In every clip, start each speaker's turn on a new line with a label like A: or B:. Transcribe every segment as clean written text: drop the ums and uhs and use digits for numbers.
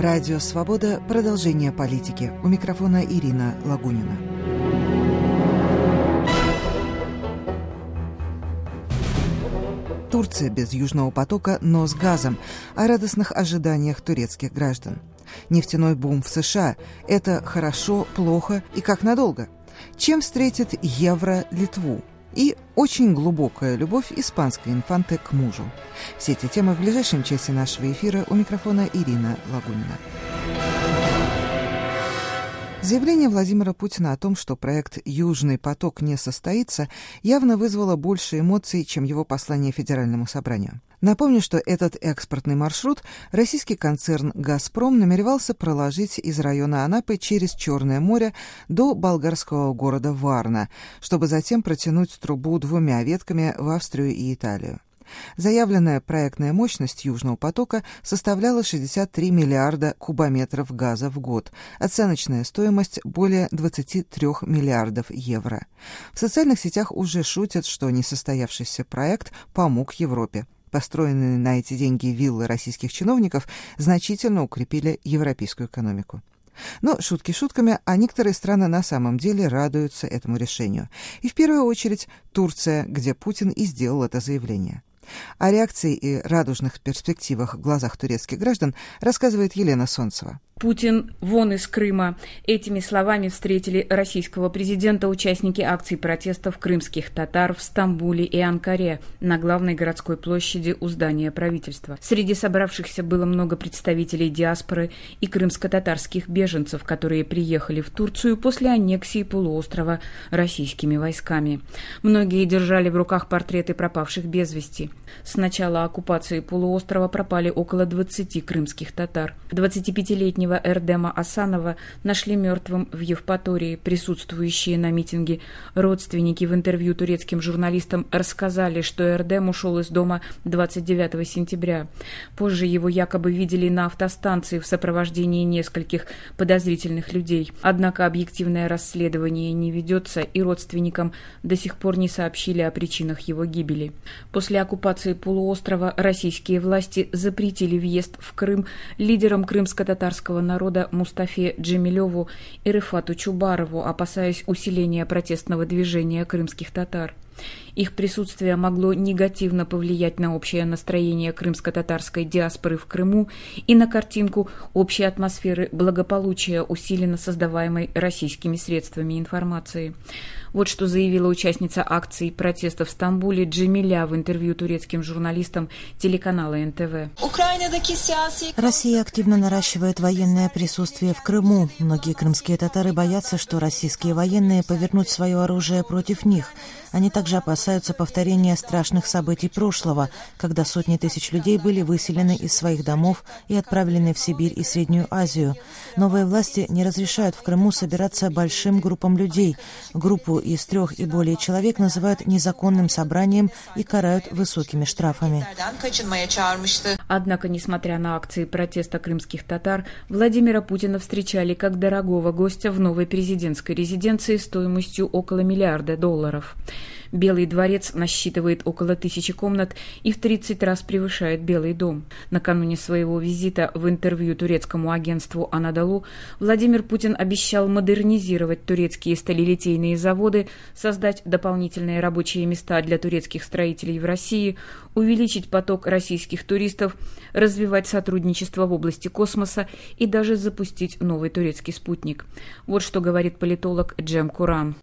A: Радио «Свобода». Продолжение политики. У микрофона Ирина Лагунина. Турция без Южного потока, но с газом. О радостных ожиданиях турецких граждан. Нефтяной бум в США – это хорошо, плохо и как надолго? Чем встретит евро Литву? И очень глубокая любовь испанской инфанты к мужу. Все эти темы в ближайшем часе нашего эфира. У микрофона Ирина Лагунина. Заявление Владимира Путина о том, что проект «Южный поток» не состоится, явно вызвало больше эмоций, чем его послание Федеральному собранию. Напомню, что этот экспортный маршрут российский концерн «Газпром» намеревался проложить из района Анапы через Черное море до болгарского города Варна, чтобы затем протянуть трубу двумя ветками в Австрию и Италию. Заявленная проектная мощность «Южного потока» составляла 63 миллиарда кубометров газа в год, оценочная стоимость более 23 миллиардов евро. В социальных сетях уже шутят, что несостоявшийся проект помог Европе. Построенные на эти деньги виллы российских чиновников значительно укрепили европейскую экономику. Но шутки шутками, а некоторые страны на самом деле радуются этому решению. И в первую очередь Турция, где Путин и сделал это заявление. О реакции и радужных перспективах в глазах турецких граждан рассказывает Елена Солнцева.
B: Путин вон из Крыма. Этими словами встретили российского президента участники акций протестов крымских татар в Стамбуле и Анкаре на главной городской площади у здания правительства. Среди собравшихся было много представителей диаспоры и крымско-татарских беженцев, которые приехали в Турцию после аннексии полуострова российскими войсками. Многие держали в руках портреты пропавших без вести. С начала оккупации полуострова пропали около 20 крымских татар. 25-летнего Эрдема Асанова нашли мертвым в Евпатории. Присутствующие на митинге родственники в интервью турецким журналистам рассказали, что Эрдем ушел из дома 29 сентября. Позже его якобы видели на автостанции в сопровождении нескольких подозрительных людей. Однако объективное расследование не ведется, и родственникам до сих пор не сообщили о причинах его гибели. После оккупации полуострова российские власти запретили въезд в Крым лидерам крымско-татарского народа Мустафе Джемилеву и Рифату Чубарову, опасаясь усиления протестного движения крымских татар. Их присутствие могло негативно повлиять на общее настроение крымско-татарской диаспоры в Крыму и на картинку общей атмосферы благополучия, усиленно создаваемой российскими средствами информации. Вот что заявила участница акций протеста в Стамбуле Джемиля в интервью турецким журналистам телеканала НТВ.
C: Россия активно наращивает военное присутствие в Крыму. Многие крымские татары боятся, что российские военные повернут свое оружие против них. Они также опасаются повторения страшных событий прошлого, когда сотни тысяч людей были выселены из своих домов и отправлены в Сибирь и Среднюю Азию. Новые власти не разрешают в Крыму собираться большим группам людей. Группу из 3 и более человек называют незаконным собранием и карают высокими штрафами.
B: Однако, несмотря на акции протеста крымских татар, Владимира Путина встречали как дорогого гостя в новой президентской резиденции стоимостью около $1 миллиарда. Белый дворец насчитывает около 1000 комнат и в 30 раз превышает Белый дом. Накануне своего визита в интервью турецкому агентству «Анадолу» Владимир Путин обещал модернизировать турецкие сталелитейные заводы, создать дополнительные рабочие места для турецких строителей в России, увеличить поток российских туристов, развивать сотрудничество в области космоса и даже запустить новый турецкий спутник. Вот что говорит политолог Джем Куран.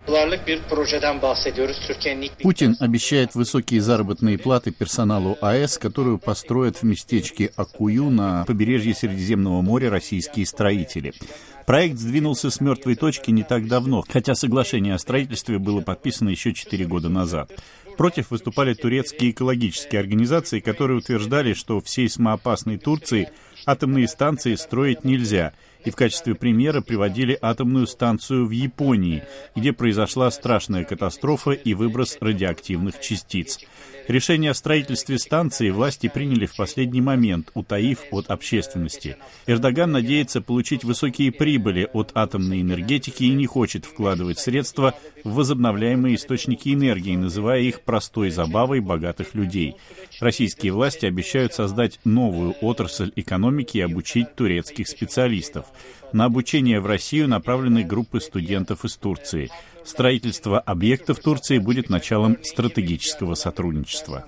D: Путин обещает высокие заработные платы персоналу АЭС, которую построят в местечке Акую на побережье Средиземного моря российские строители. Проект сдвинулся с мертвой точки не так давно, хотя соглашение о строительстве было подписано еще 4 года назад. Против выступали турецкие экологические организации, которые утверждали, что в сейсмоопасной Турции атомные станции строить нельзя, и в качестве примера приводили атомную станцию в Японии, где произошла страшная катастрофа и выброс радиоактивных частиц. Решение о строительстве станции власти приняли в последний момент, утаив от общественности. Эрдоган надеется получить высокие прибыли от атомной энергетики и не хочет вкладывать средства в возобновляемые источники энергии, называя их простой забавой богатых людей. Российские власти обещают создать новую отрасль экономики экономики и обучить турецких специалистов. На обучение в Россию направлены группы студентов из Турции. Строительство объекта в Турции будет началом стратегического сотрудничества.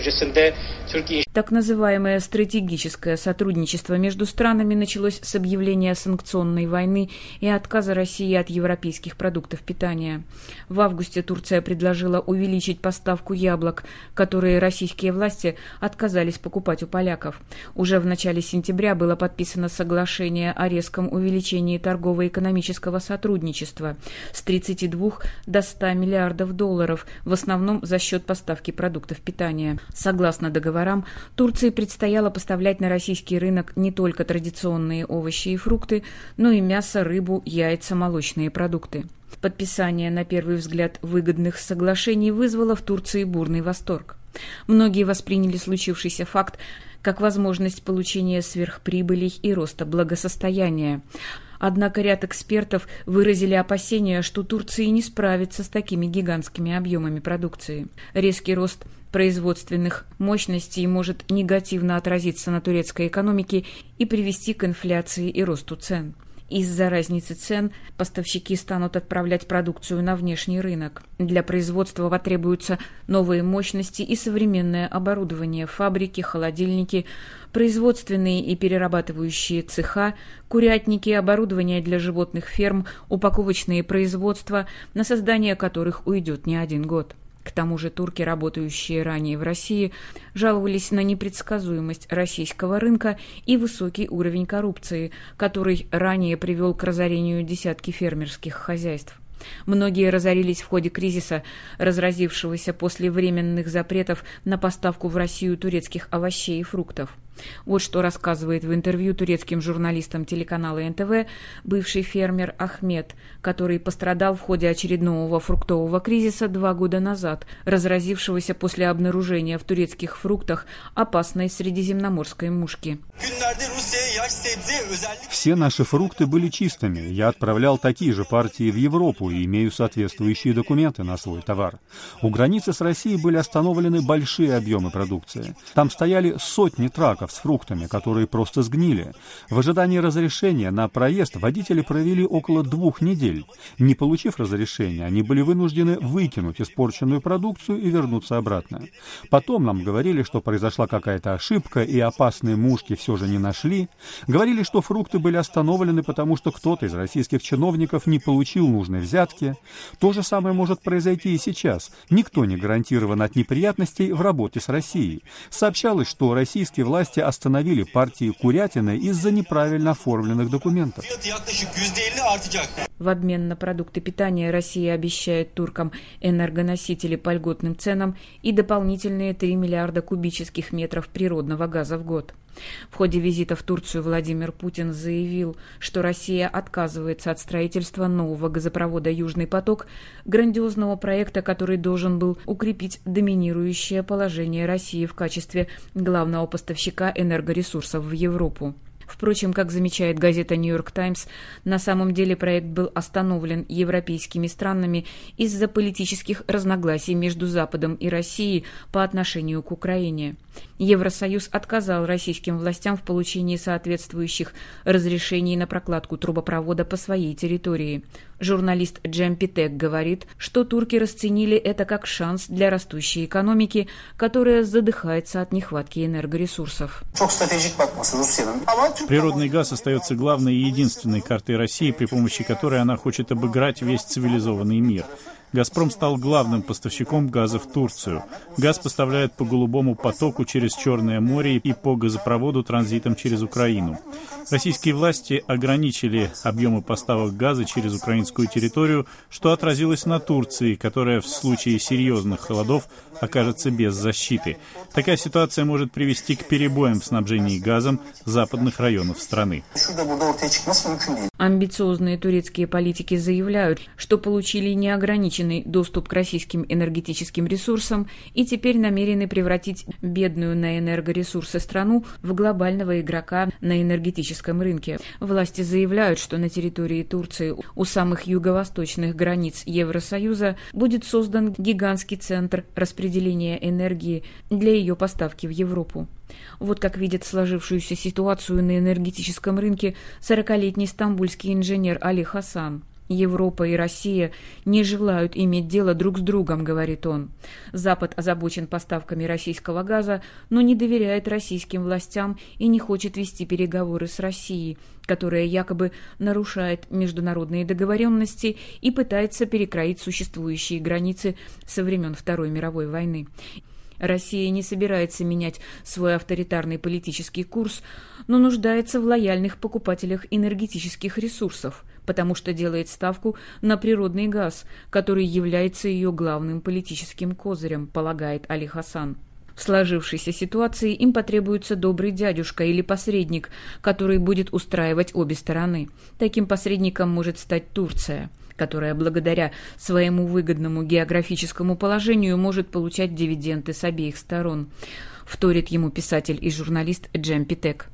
B: Так называемое стратегическое сотрудничество между странами началось с объявления санкционной войны и отказа России от европейских продуктов питания. В августе Турция предложила увеличить поставку яблок, которые российские власти отказались покупать у поляков. Уже в начале сентября было подписано соглашение о резком увеличении торгово-экономического сотрудничества с 32 до 100 миллиардов долларов, в основном за счет поставки продуктов питания. Согласно договорам, Турции предстояло поставлять на российский рынок не только традиционные овощи и фрукты, но и мясо, рыбу, яйца, молочные продукты. Подписание, на первый взгляд, выгодных соглашений вызвало в Турции бурный восторг. Многие восприняли случившийся факт как возможность получения сверхприбылей и роста благосостояния. Однако ряд экспертов выразили опасения, что Турция не справится с такими гигантскими объемами продукции. Резкий рост производственных мощностей может негативно отразиться на турецкой экономике и привести к инфляции и росту цен. Из-за разницы цен поставщики станут отправлять продукцию на внешний рынок. Для производства потребуются новые мощности и современное оборудование: фабрики, холодильники, производственные и перерабатывающие цеха, курятники, оборудование для животных ферм, упаковочные производства, на создание которых уйдет не один год. К тому же турки, работающие ранее в России, жаловались на непредсказуемость российского рынка и высокий уровень коррупции, который ранее привел к разорению десятки фермерских хозяйств. Многие разорились в ходе кризиса, разразившегося после временных запретов на поставку в Россию турецких овощей и фруктов. Вот что рассказывает в интервью турецким журналистам телеканала НТВ бывший фермер Ахмед, который пострадал в ходе очередного фруктового кризиса 2 года назад, разразившегося после обнаружения в турецких фруктах опасной средиземноморской мушки.
E: Все наши фрукты были чистыми. Я отправлял такие же партии в Европу и имею соответствующие документы на свой товар. У границы с Россией были остановлены большие объемы продукции. Там стояли сотни траков с фруктами, которые просто сгнили. В ожидании разрешения на проезд водители провели около 2 недель. Не получив разрешения, они были вынуждены выкинуть испорченную продукцию и вернуться обратно. Потом нам говорили, что произошла какая-то ошибка и опасные мушки все же не нашли. Говорили, что фрукты были остановлены, потому что кто-то из российских чиновников не получил нужной взятки. То же самое может произойти и сейчас. Никто не гарантирован от неприятностей в работе с Россией. Сообщалось, что российские власти остановили партии курятины из-за неправильно оформленных документов.
B: В обмен на продукты питания Россия обещает туркам энергоносители по льготным ценам и дополнительные 3 миллиарда кубических метров природного газа в год. В ходе визита в Турцию Владимир Путин заявил, что Россия отказывается от строительства нового газопровода «Южный поток», грандиозного проекта, который должен был укрепить доминирующее положение России в качестве главного поставщика энергоресурсов в Европу. Впрочем, как замечает газета «Нью-Йорк Таймс», на самом деле проект был остановлен европейскими странами из-за политических разногласий между Западом и Россией по отношению к Украине. Евросоюз отказал российским властям в получении соответствующих разрешений на прокладку трубопровода по своей территории. Журналист Джем Питек говорит, что турки расценили это как шанс для растущей экономики, которая задыхается от нехватки энергоресурсов.
D: Природный газ остается главной и единственной картой России, при помощи которой она хочет обыграть весь цивилизованный мир. «Газпром» стал главным поставщиком газа в Турцию. Газ поставляют по Голубому потоку через Черное море и по газопроводу транзитом через Украину. Российские власти ограничили объемы поставок газа через украинскую территорию, что отразилось на Турции, которая в случае серьезных холодов окажется без защиты. Такая ситуация может привести к перебоям в снабжении газом западных районов страны.
B: Амбициозные турецкие политики заявляют, что получили неограниченный доступ к российским энергетическим ресурсам и теперь намерены превратить бедную на энергоресурсы страну в глобального игрока на энергетическом рынке. Власти заявляют, что на территории Турции у самых юго-восточных границ Евросоюза будет создан гигантский центр распределения энергии для ее поставки в Европу. Вот как видит сложившуюся ситуацию на энергетическом рынке 40-летний стамбульский инженер Али Хасан. «Европа и Россия не желают иметь дело друг с другом», — говорит он. Запад озабочен поставками российского газа, но не доверяет российским властям и не хочет вести переговоры с Россией, которая якобы нарушает международные договоренности и пытается перекроить существующие границы со времен Второй мировой войны. Россия не собирается менять свой авторитарный политический курс, но нуждается в лояльных покупателях энергетических ресурсов, потому что делает ставку на природный газ, который является ее главным политическим козырем, полагает Али Хасан. В сложившейся ситуации им потребуется добрый дядюшка или посредник, который будет устраивать обе стороны. Таким посредником может стать Турция, которая благодаря своему выгодному географическому положению может получать дивиденды с обеих сторон. Вторит ему писатель и журналист Джем Питек.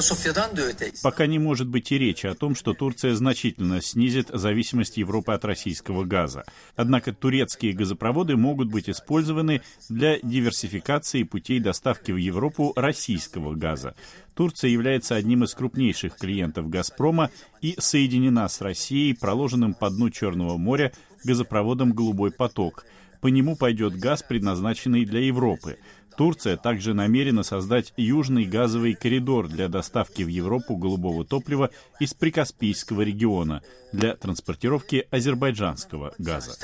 D: Пока не может быть и речи о том, что Турция значительно снизит зависимость Европы от российского газа. Однако турецкие газопроводы могут быть использованы для диверсификации путей доставки в Европу российского газа. Турция является одним из крупнейших клиентов «Газпрома» и соединена с Россией, проложенным по дну Черного моря газопроводом «Голубой поток». По нему пойдет газ, предназначенный для Европы. Турция также намерена создать южный газовый коридор для доставки в Европу голубого топлива из Прикаспийского региона для транспортировки азербайджанского газа.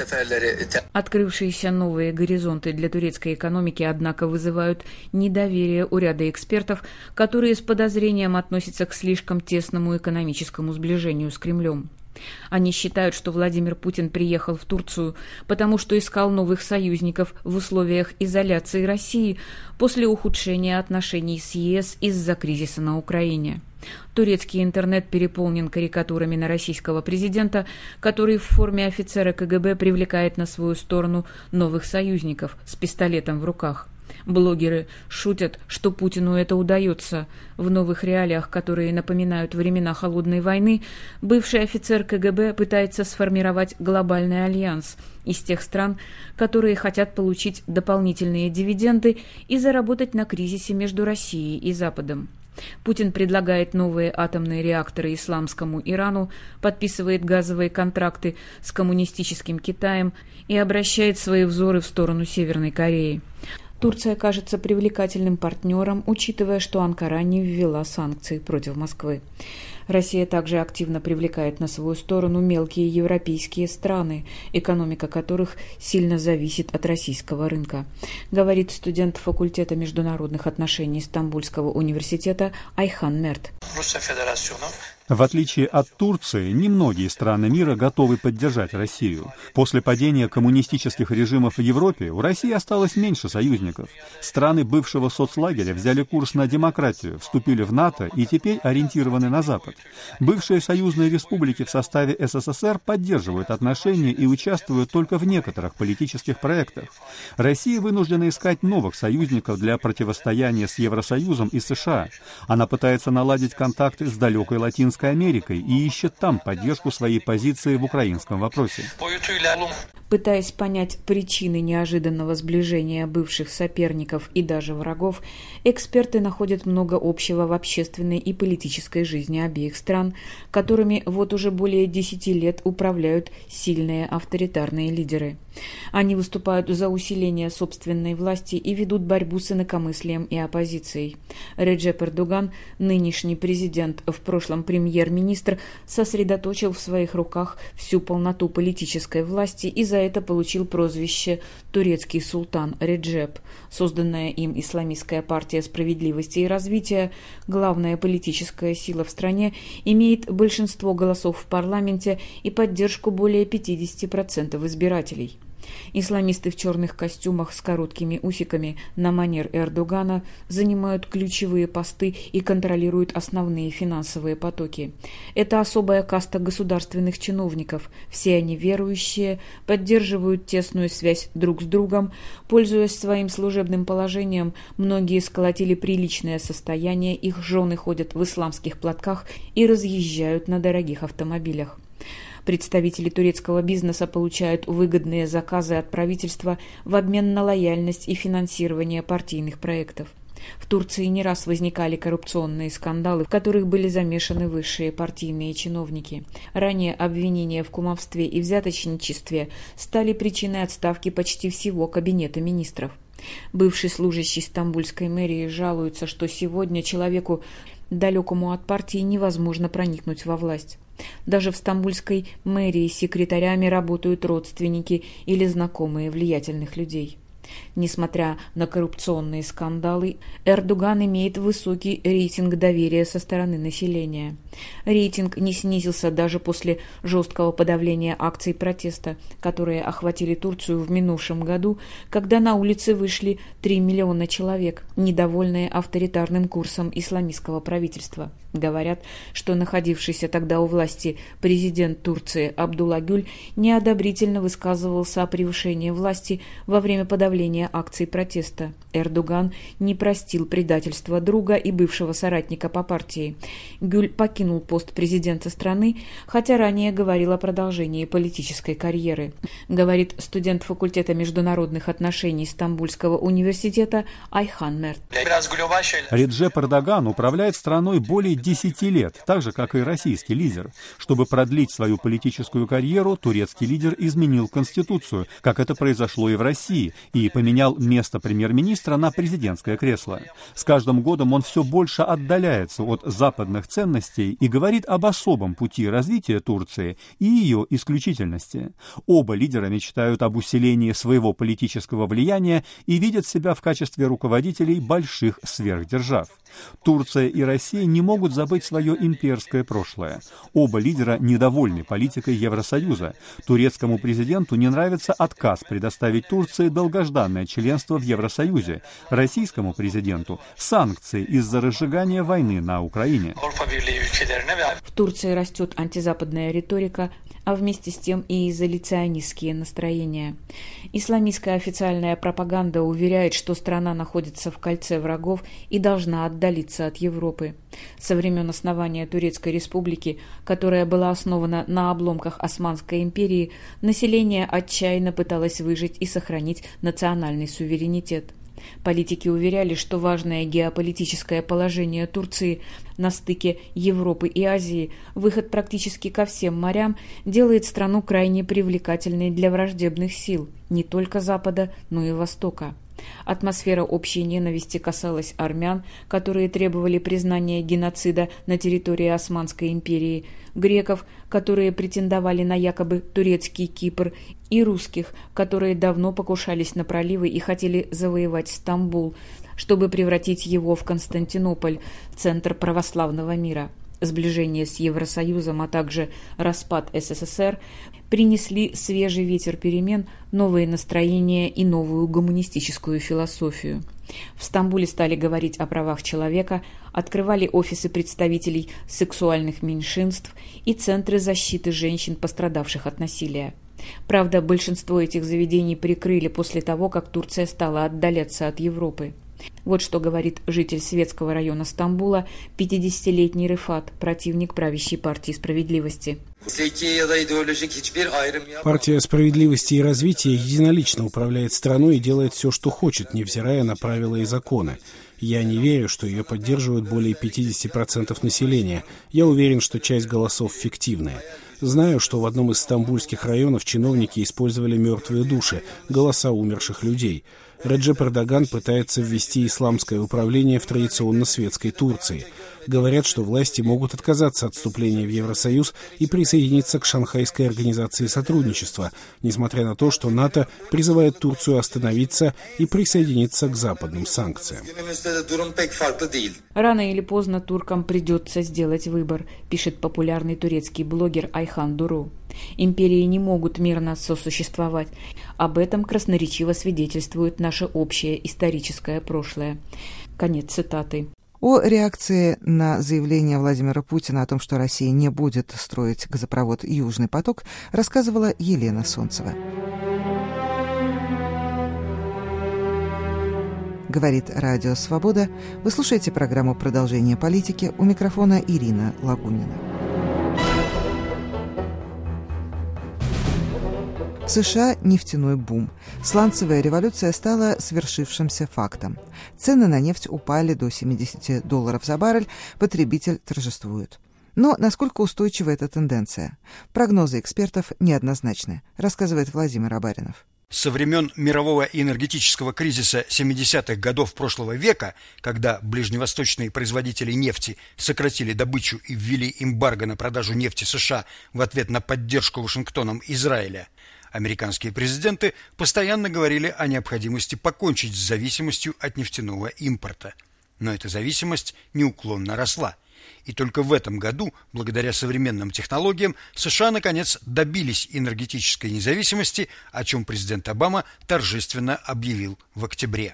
B: Открывшиеся новые горизонты для турецкой экономики, однако, вызывают недоверие у ряда экспертов, которые с подозрением относятся к слишком тесному экономическому сближению с Кремлем. Они считают, что Владимир Путин приехал в Турцию, потому что искал новых союзников в условиях изоляции России после ухудшения отношений с ЕС из-за кризиса на Украине. Турецкий интернет переполнен карикатурами на российского президента, который в форме офицера КГБ привлекает на свою сторону новых союзников с пистолетом в руках. Блогеры шутят, что Путину это удается. В новых реалиях, которые напоминают времена Холодной войны, бывший офицер КГБ пытается сформировать глобальный альянс из тех стран, которые хотят получить дополнительные дивиденды и заработать на кризисе между Россией и Западом. Путин предлагает новые атомные реакторы исламскому Ирану, подписывает газовые контракты с коммунистическим Китаем и обращает свои взоры в сторону Северной Кореи. Турция кажется привлекательным партнером, учитывая, что Анкара не ввела санкции против Москвы. Россия также активно привлекает на свою сторону мелкие европейские страны, экономика которых сильно зависит от российского рынка, говорит студент факультета международных отношений Стамбульского университета Айхан Мерт.
E: В отличие от Турции, немногие страны мира готовы поддержать Россию. После падения коммунистических режимов в Европе у России осталось меньше союзников. Страны бывшего соцлагеря взяли курс на демократию, вступили в НАТО и теперь ориентированы на Запад. Бывшие союзные республики в составе СССР поддерживают отношения и участвуют только в некоторых политических проектах. Россия вынуждена искать новых союзников для противостояния с Евросоюзом и США. Она пытается наладить контакты с далекой Латинской Америкой и ищет там поддержку своей позиции в украинском вопросе.
B: Пытаясь понять причины неожиданного сближения бывших соперников и даже врагов, эксперты находят много общего в общественной и политической жизни обеих стран, которыми вот уже более 10 лет управляют сильные авторитарные лидеры. Они выступают за усиление собственной власти и ведут борьбу с инакомыслием и оппозицией. Реджеп Эрдоган, нынешний президент, в прошлом премьер-министр, сосредоточил в своих руках всю полноту политической власти и за это получил прозвище «Турецкий султан Реджеп». Созданная им Исламистская партия справедливости и развития, главная политическая сила в стране, имеет большинство голосов в парламенте и поддержку более 50% избирателей. Исламисты в черных костюмах с короткими усиками на манер Эрдогана занимают ключевые посты и контролируют основные финансовые потоки. Это особая каста государственных чиновников. Все они верующие, поддерживают тесную связь друг с другом. Пользуясь своим служебным положением, многие сколотили приличное состояние, их жены ходят в исламских платках и разъезжают на дорогих автомобилях. Представители турецкого бизнеса получают выгодные заказы от правительства в обмен на лояльность и финансирование партийных проектов. В Турции не раз возникали коррупционные скандалы, в которых были замешаны высшие партийные чиновники. Ранее обвинения в кумовстве и взяточничестве стали причиной отставки почти всего кабинета министров. Бывший служащий стамбульской мэрии жалуется, что сегодня человеку, далекому от партии, невозможно проникнуть во власть. Даже в стамбульской мэрии секретарями работают родственники или знакомые влиятельных людей. Несмотря на коррупционные скандалы, Эрдоган имеет высокий рейтинг доверия со стороны населения. Рейтинг не снизился даже после жесткого подавления акций протеста, которые охватили Турцию в минувшем году, когда на улицы вышли 3 миллиона человек, недовольные авторитарным курсом исламистского правительства. Говорят, что находившийся тогда у власти президент Турции Абдулла Гюль неодобрительно высказывался о превышении власти во время подавления акций протеста. Эрдоган не простил предательства друга и бывшего соратника по партии. Гюль покинул пост президента страны, хотя ранее говорил о продолжении политической карьеры. Говорит студент факультета международных отношений Стамбульского университета Айхан Мерт.
E: Реджеп Эрдоган управляет страной более 10 лет, так же, как и российский лидер. Чтобы продлить свою политическую карьеру, турецкий лидер изменил Конституцию, как это произошло и в России, и поменял место премьер-министра на президентское кресло. С каждым годом он все больше отдаляется от западных ценностей и говорит об особом пути развития Турции и ее исключительности. Оба лидера мечтают об усилении своего политического влияния и видят себя в качестве руководителей больших сверхдержав. Турция и Россия не могут забыть свое имперское прошлое. Оба лидера недовольны политикой Евросоюза. Турецкому президенту не нравится отказ предоставить Турции долгожданное членство в Евросоюзе. Российскому президенту – санкции из-за разжигания войны на Украине.
B: В Турции растет антизападная риторика, а вместе с тем и изоляционистские настроения. Исламистская официальная пропаганда уверяет, что страна находится в кольце врагов и должна отдалиться от Европы. Со времен основания Турецкой республики, которая была основана на обломках Османской империи, население отчаянно пыталось выжить и сохранить национальный суверенитет. Политики уверяли, что важное геополитическое положение Турции на стыке Европы и Азии, выход практически ко всем морям, делает страну крайне привлекательной для враждебных сил не только Запада, но и Востока. Атмосфера общей ненависти касалась армян, которые требовали признания геноцида на территории Османской империи, греков, которые претендовали на якобы турецкий Кипр, и русских, которые давно покушались на проливы и хотели завоевать Стамбул, чтобы превратить его в Константинополь, центр православного мира. Сближение с Евросоюзом, а также распад СССР принесли свежий ветер перемен, новые настроения и новую гуманистическую философию. В Стамбуле стали говорить о правах человека, открывали офисы представителей сексуальных меньшинств и центры защиты женщин, пострадавших от насилия. Правда, большинство этих заведений прикрыли после того, как Турция стала отдаляться от Европы. Вот что говорит житель Светского района Стамбула, 50-летний Рифат, противник правящей партии «Справедливости».
F: Партия «Справедливости и развития» единолично управляет страной и делает все, что хочет, невзирая на правила и законы. Я не верю, что ее поддерживают более 50% населения. Я уверен, что часть голосов фиктивная. Знаю, что в одном из стамбульских районов чиновники использовали мертвые души, голоса умерших людей. Реджеп Эрдоган пытается ввести исламское управление в традиционно светской Турции. Говорят, что власти могут отказаться от вступления в Евросоюз и присоединиться к Шанхайской организации сотрудничества, несмотря на то, что НАТО призывает Турцию остановиться и присоединиться к западным санкциям.
B: Рано или поздно туркам придется сделать выбор, пишет популярный турецкий блогер Айхан Дуру. Империи не могут мирно сосуществовать. Об этом красноречиво свидетельствует наше общее историческое прошлое. Конец цитаты.
A: О реакции на заявление Владимира Путина о том, что Россия не будет строить газопровод «Южный поток», рассказывала Елена Солнцева. Говорит Радио Свобода. Вы слушаете программу «Продолжение политики». У микрофона Ирина Лагунина. В США нефтяной бум. Сланцевая революция стала свершившимся фактом. Цены на нефть упали до $70 за баррель, потребитель торжествует. Но насколько устойчива эта тенденция? Прогнозы экспертов неоднозначны, рассказывает Владимир Абаринов.
G: Со времен мирового энергетического кризиса 70-х годов прошлого века, когда ближневосточные производители нефти сократили добычу и ввели эмбарго на продажу нефти США в ответ на поддержку Вашингтоном Израиля, американские президенты постоянно говорили о необходимости покончить с зависимостью от нефтяного импорта. Но эта зависимость неуклонно росла. И только в этом году, благодаря современным технологиям, США наконец добились энергетической независимости, о чем президент Обама торжественно объявил в октябре.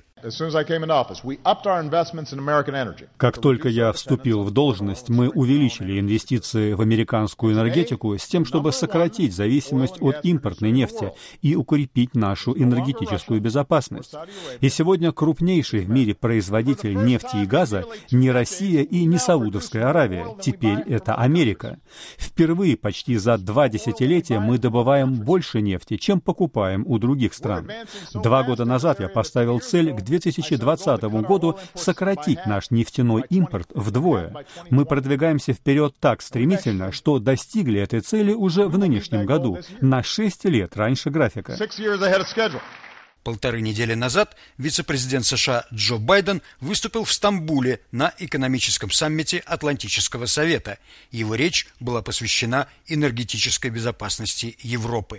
E: Как только я вступил в должность, мы увеличили инвестиции в американскую энергетику с тем, чтобы сократить зависимость от импортной нефти и укрепить нашу энергетическую безопасность. И сегодня крупнейший в мире производитель нефти и газа не Россия и не Саудовская Аравия. Теперь это Америка. Впервые почти за 2 десятилетия мы добываем больше нефти, чем покупаем у других стран. 2 года назад я поставил цель к 2020 году сократить наш нефтяной импорт вдвое. Мы продвигаемся вперед так стремительно, что достигли этой цели уже в нынешнем году, на 6 лет раньше графика.
G: 1,5 недели назад вице-президент США Джо Байден выступил в Стамбуле на экономическом саммите Атлантического совета. Его речь была посвящена энергетической безопасности Европы.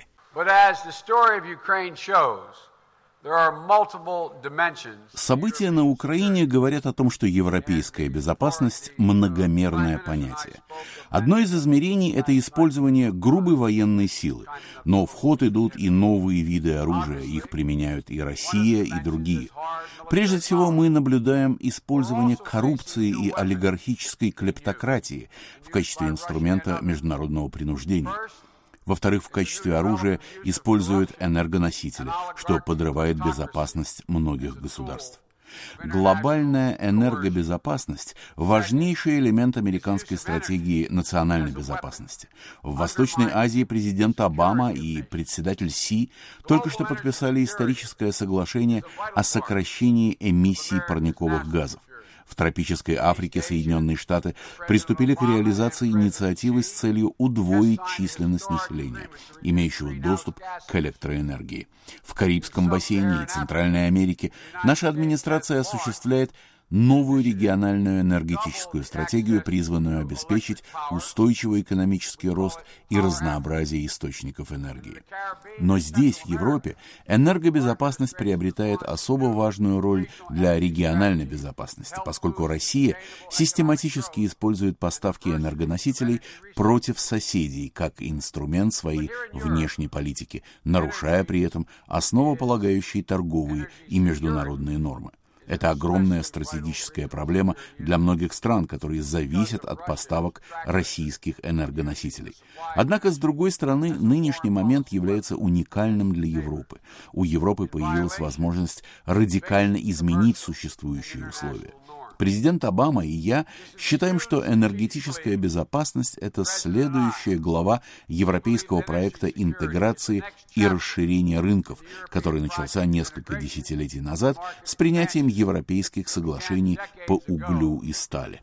D: События на Украине говорят о том, что европейская безопасность – многомерное понятие. Одно из измерений – это использование грубой военной силы. Но в ход идут и новые виды оружия, их применяют и Россия, и другие. Прежде всего, мы наблюдаем использование коррупции и олигархической клептократии в качестве инструмента международного принуждения. Во-вторых, в качестве оружия используют энергоносители, что подрывает безопасность многих государств. Глобальная энергобезопасность – важнейший элемент американской стратегии национальной безопасности. В Восточной Азии президент Обама и председатель Си только что подписали историческое соглашение о сокращении эмиссий парниковых газов. В тропической Африке Соединенные Штаты приступили к реализации инициативы с целью удвоить численность населения, имеющего доступ к электроэнергии. В Карибском бассейне и Центральной Америке наша администрация осуществляет новую региональную энергетическую стратегию, призванную обеспечить устойчивый экономический рост и разнообразие источников энергии. Но здесь, в Европе, энергобезопасность приобретает особо важную роль для региональной безопасности, поскольку Россия систематически использует поставки энергоносителей против соседей как инструмент своей внешней политики, нарушая при этом основополагающие торговые и международные нормы. Это огромная стратегическая проблема для многих стран, которые зависят от поставок российских энергоносителей. Однако, с другой стороны, нынешний момент является уникальным для Европы. У Европы появилась возможность радикально изменить существующие условия. Президент Обама и я считаем, что энергетическая безопасность – это следующая глава европейского проекта интеграции и расширения рынков, который начался несколько десятилетий назад с принятием европейских соглашений по углю и стали.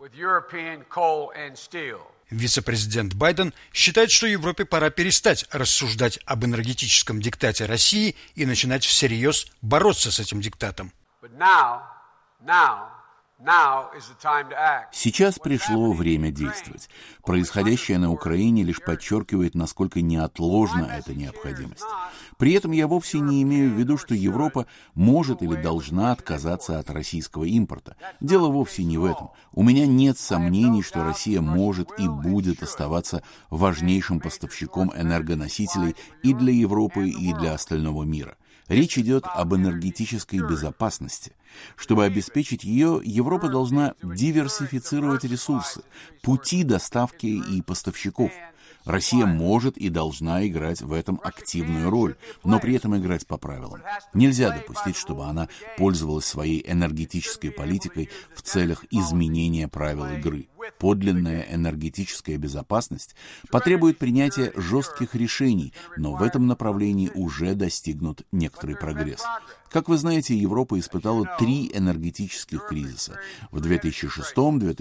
G: Вице-президент Байден считает, что Европе пора перестать рассуждать об энергетическом диктате России и начинать всерьез бороться с этим диктатом.
D: Сейчас пришло время действовать. Происходящее на Украине лишь подчеркивает, насколько неотложна эта необходимость. При этом я вовсе не имею в виду, что Европа может или должна отказаться от российского импорта. Дело вовсе не в этом. У меня нет сомнений, что Россия может и будет оставаться важнейшим поставщиком энергоносителей и для Европы, и для остального мира. Речь идет об энергетической безопасности. Чтобы обеспечить ее, Европа должна диверсифицировать ресурсы, пути доставки и поставщиков. Россия может и должна играть в этом активную роль, но при этом играть по правилам. Нельзя допустить, чтобы она пользовалась своей энергетической политикой в целях изменения правил игры.
H: Подлинная энергетическая безопасность потребует принятия жестких решений, но в этом направлении уже достигнут некоторый прогресс. Как вы знаете, Европа испытала 3 энергетических кризиса в 2006,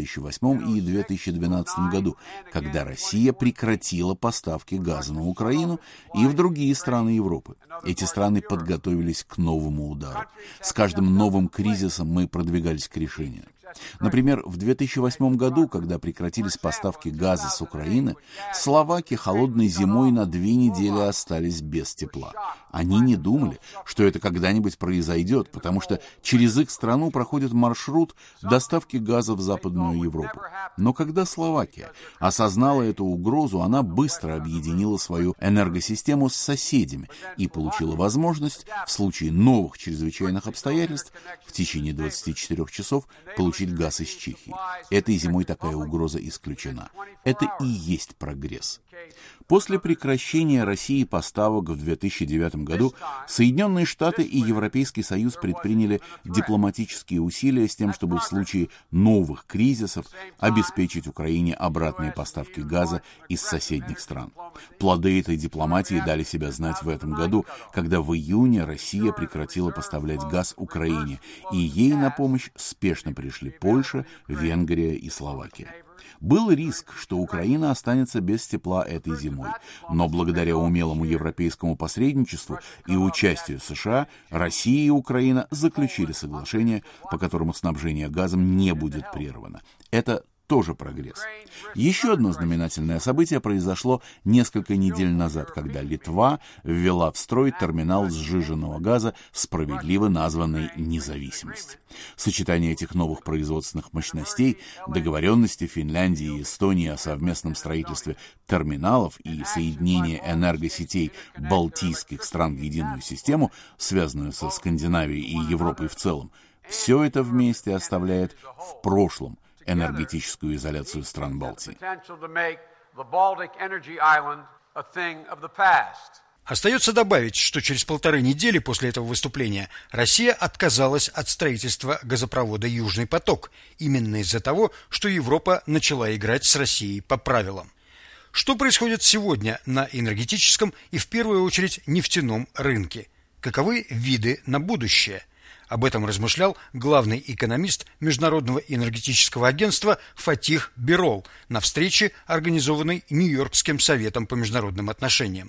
H: 2008 и 2012 году, когда Россия прекратила поставки газа на Украину и в другие страны Европы. Эти страны подготовились к новому удару. С каждым новым кризисом мы продвигались к решению. Например, в 2008 году, когда прекратились поставки газа с Украины, словаки холодной зимой на 2 недели остались без тепла. Они не думали, что это когда-нибудь произойдет, потому что через их страну проходит маршрут доставки газа в Западную Европу. Но когда Словакия осознала эту угрозу, она быстро объединила свою энергосистему с соседями и получила возможность в случае новых чрезвычайных обстоятельств в течение 24 часов получить газ из Чехии. Этой зимой такая угроза исключена. Это и есть прогресс. После прекращения России поставок в 2009 году Соединенные Штаты и Европейский Союз предприняли дипломатические усилия с тем, чтобы в случае новых кризисов обеспечить Украине обратные поставки газа из соседних стран. Плоды этой дипломатии дали себя знать в этом году, когда в июне Россия прекратила поставлять газ Украине, и ей на помощь спешно пришли Польша, Венгрия и Словакия. Был риск, что Украина останется без тепла этой зимой, но благодаря умелому европейскому посредничеству и участию США, Россия и Украина заключили соглашение, по которому снабжение газом не будет прервано. Это тоже прогресс. Еще одно знаменательное событие произошло несколько недель назад, когда Литва ввела в строй терминал сжиженного газа, справедливо названный «Независимость». Сочетание этих новых производственных мощностей, договоренности Финляндии и Эстонии о совместном строительстве терминалов и соединение энергосетей балтийских стран в единую систему, связанную со Скандинавией и Европой в целом, все это вместе оставляет в прошлом энергетическую изоляцию стран Балтии.
G: Остается добавить, что через 1,5 недели после этого выступления Россия отказалась от строительства газопровода «Южный поток», именно из-за того, что Европа начала играть с Россией по правилам. Что происходит сегодня на энергетическом и, в первую очередь, нефтяном рынке? Каковы виды на будущее? Об этом размышлял главный экономист Международного энергетического агентства Фатих Бирол на встрече, организованной Нью-Йоркским советом по международным отношениям.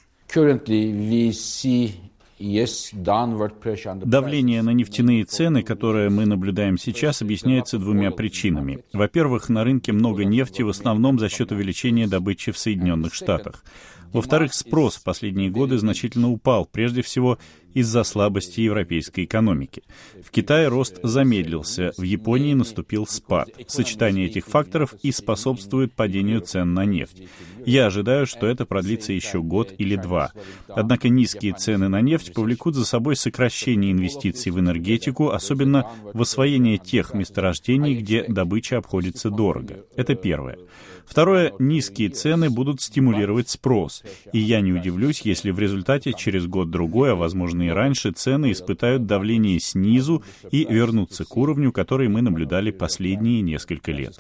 D: Давление на нефтяные цены, которое мы наблюдаем сейчас, объясняется 2 причинами. Во-первых, на рынке много нефти, в основном за счет увеличения добычи в Соединенных Штатах. Во-вторых, спрос в последние годы значительно упал, прежде всего из-за слабости европейской экономики. В Китае рост замедлился, в Японии наступил спад. Сочетание этих факторов и способствует падению цен на нефть. Я ожидаю, что это продлится еще год или 2. Однако низкие цены на нефть повлекут за собой сокращение инвестиций в энергетику, особенно в освоение тех месторождений, где добыча обходится дорого. Это первое. Второе, низкие цены будут стимулировать спрос, и я не удивлюсь, если в результате через год-другой, а возможно и раньше, цены испытают давление снизу и вернутся к уровню, который мы наблюдали последние несколько лет.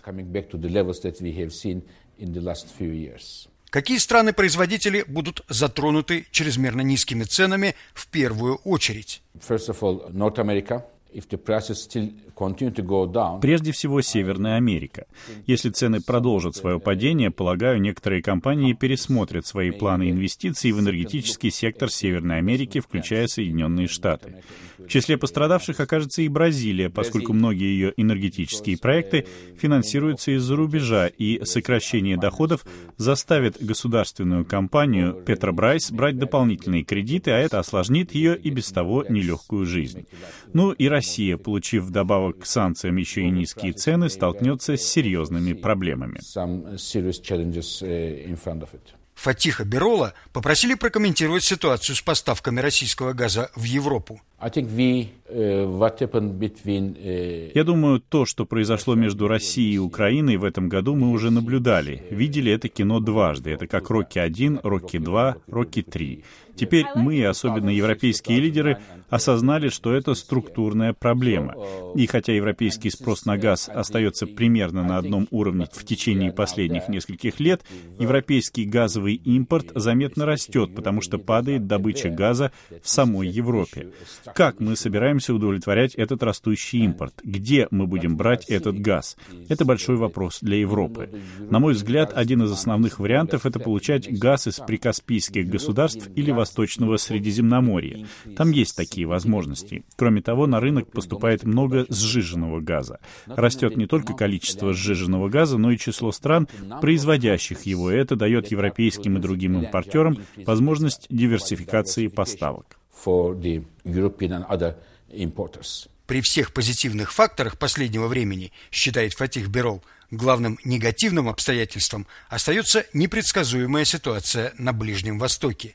G: Какие страны-производители будут затронуты чрезмерно низкими ценами в первую очередь?
D: Прежде всего, Северная Америка. Если цены продолжат свое падение, полагаю, некоторые компании пересмотрят свои планы инвестиций в энергетический сектор Северной Америки, включая Соединенные Штаты. В числе пострадавших окажется и Бразилия, поскольку многие ее энергетические проекты финансируются из-за рубежа, и сокращение доходов заставит государственную компанию Petrobras брать дополнительные кредиты, а это осложнит ее и без того нелегкую жизнь. Ну и Россия, получив вдобавок к санкциям еще и низкие цены, столкнется с серьезными проблемами.
G: Фатиха Бирола попросили прокомментировать ситуацию с поставками российского газа в Европу.
D: Я думаю, то, что произошло между Россией и Украиной в этом году, мы уже наблюдали. Видели это кино дважды. Это как «Рокки-1», «Рокки-2», «Рокки-3». Теперь мы, особенно европейские лидеры, осознали, что это структурная проблема. И хотя европейский спрос на газ остается примерно на одном уровне в течение последних нескольких лет, европейский газовый импорт заметно растет, потому что падает добыча газа в самой Европе. Как мы собираемся удовлетворять этот растущий импорт? Где мы будем брать этот газ? Это большой вопрос для Европы. На мой взгляд, один из основных вариантов — это получать газ из прикаспийских государств или Восточного Средиземноморья. Там есть такие возможности. Кроме того, на рынок поступает много сжиженного газа. Растет не только количество сжиженного газа, но и число стран, производящих его. Это дает европейским и другим импортерам возможность диверсификации поставок.
G: При всех позитивных факторах последнего времени, считает Фатих Берол, главным негативным обстоятельством остается непредсказуемая ситуация на Ближнем Востоке.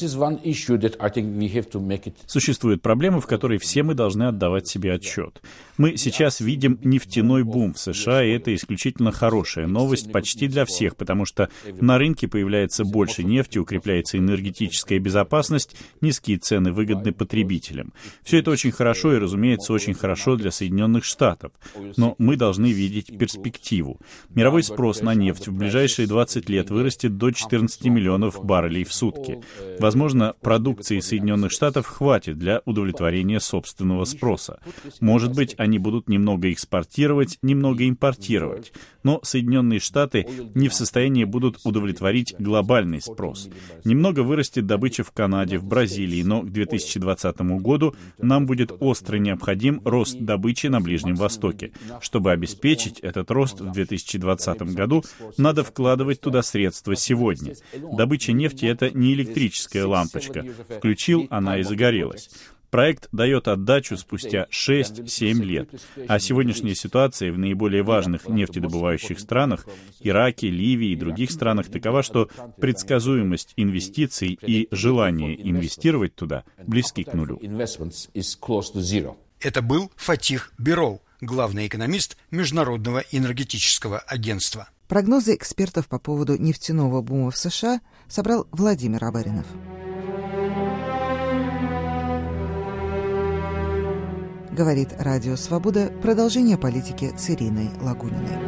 D: Существует проблема, в которой все мы должны отдавать себе отчет. Мы сейчас видим нефтяной бум в США, и это исключительно хорошая новость почти для всех, потому что на рынке появляется больше нефти, укрепляется энергетическая безопасность, низкие цены выгодны потребителям. Все это очень хорошо и, разумеется, очень хорошо для Соединенных Штатов. Но мы должны видеть перспективу. Мировой спрос на нефть в ближайшие 20 лет вырастет до 14 миллионов баррелей в сутки. Возможно, продукции Соединенных Штатов хватит для удовлетворения собственного спроса. Может быть, они будут немного экспортировать, немного импортировать. Но Соединенные Штаты не в состоянии будут удовлетворить глобальный спрос. Немного вырастет добыча в Канаде, в Бразилии, но к 2020 году нам будет остро необходим рост добычи на Ближнем Востоке. Чтобы обеспечить этот рост в 2020 году, надо вкладывать туда средства сегодня. Добыча нефти — это не электрическая лампочка. Включил, она и загорелась. Проект дает отдачу спустя 6-7 лет. А сегодняшняя ситуация в наиболее важных нефтедобывающих странах, Ираке, Ливии и других странах, такова, что предсказуемость инвестиций и желание инвестировать туда близки к нулю.
G: Это был Фатих Берол, главный экономист Международного энергетического агентства.
A: Прогнозы экспертов по поводу нефтяного бума в США собрал Владимир Абаринов. Говорит Радио Свобода. Продолжение политики с Ириной Лагуниной.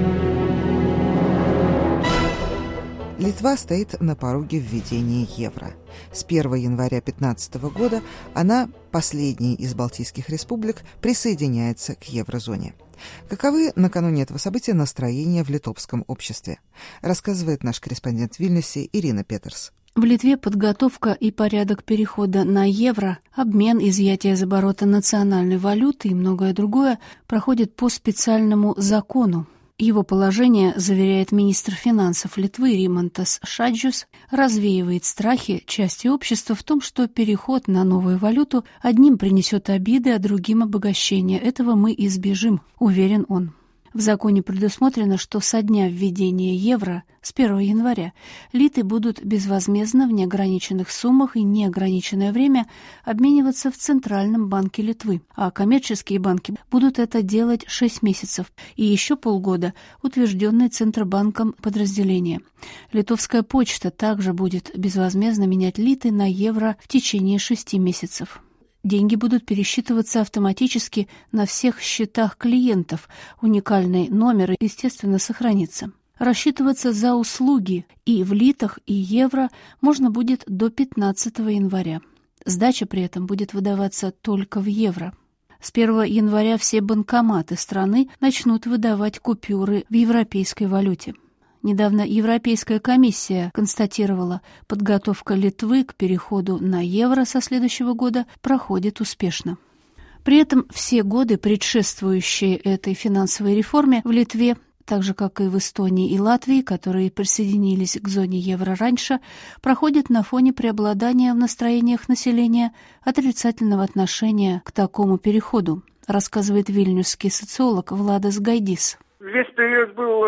A: Литва стоит на пороге введения евро. С 1 января 2015 года она, последняя из балтийских республик, присоединяется к еврозоне. Каковы накануне этого события настроения в литовском обществе? Рассказывает наш корреспондент в Вильнюсе Ирина Петерс.
I: В Литве подготовка и порядок перехода на евро, обмен, изъятие из оборота национальной валюты и многое другое проходит по специальному закону. Его положение, заверяет министр финансов Литвы Римантас Шаджус, развеивает страхи части общества в том, что переход на новую валюту одним принесет обиды, а другим обогащение. Этого мы избежим, уверен он. В законе предусмотрено, что со дня введения евро, с 1 января, литы будут безвозмездно в неограниченных суммах и неограниченное время обмениваться в Центральном банке Литвы, а коммерческие банки будут это делать 6 месяцев и еще полгода утвержденные Центробанком подразделения. Литовская почта также будет безвозмездно менять литы на евро в течение 6 месяцев. Деньги будут пересчитываться автоматически на всех счетах клиентов. Уникальный номер, естественно, сохранится. Рассчитываться за услуги и в литах, и евро можно будет до 15 января. Сдача при этом будет выдаваться только в евро. С 1 января все банкоматы страны начнут выдавать купюры в европейской валюте. Недавно Европейская комиссия констатировала, подготовка Литвы к переходу на евро со следующего года проходит успешно. При этом все годы, предшествующие этой финансовой реформе в Литве, так же, как и в Эстонии и Латвии, которые присоединились к зоне евро раньше, проходят на фоне преобладания в настроениях населения отрицательного отношения к такому переходу, рассказывает вильнюсский социолог Владас Гайдис.
J: Весь период был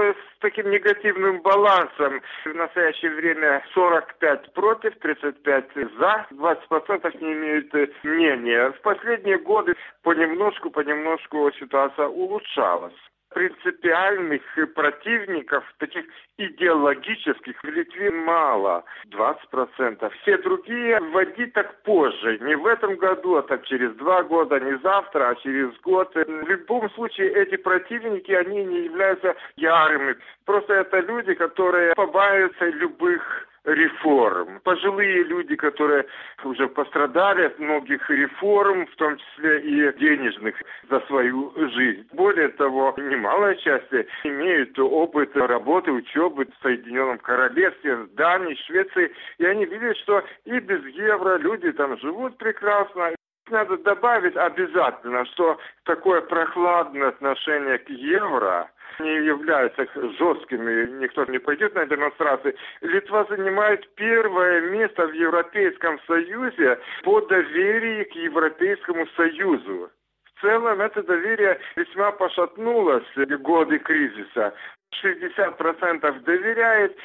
J: таким негативным балансом. В настоящее время 45 против, 35 за, 20% не имеют мнения. В последние годы понемножку ситуация улучшалась. Принципиальных противников, таких идеологических, в Литве мало, 20%. Все другие вводить так позже, не в этом году, а так через 2 года, не завтра, а через год. В любом случае эти противники, они не являются ярыми. Просто это люди, которые побаиваются любых реформ. Пожилые люди, которые уже пострадали от многих реформ, в том числе и денежных, за свою жизнь. Более того, немалая часть имеют опыт работы, учебы в Соединенном Королевстве, в Дании, Швеции, и они видят, что и без евро люди там живут прекрасно. Надо добавить обязательно, что такое прохладное отношение к евро не являются жесткими, никто не пойдет на демонстрации. Литва занимает первое место в Европейском Союзе по доверию к Европейскому Союзу. В целом это доверие весьма пошатнулось в годы кризиса. 60% доверяют,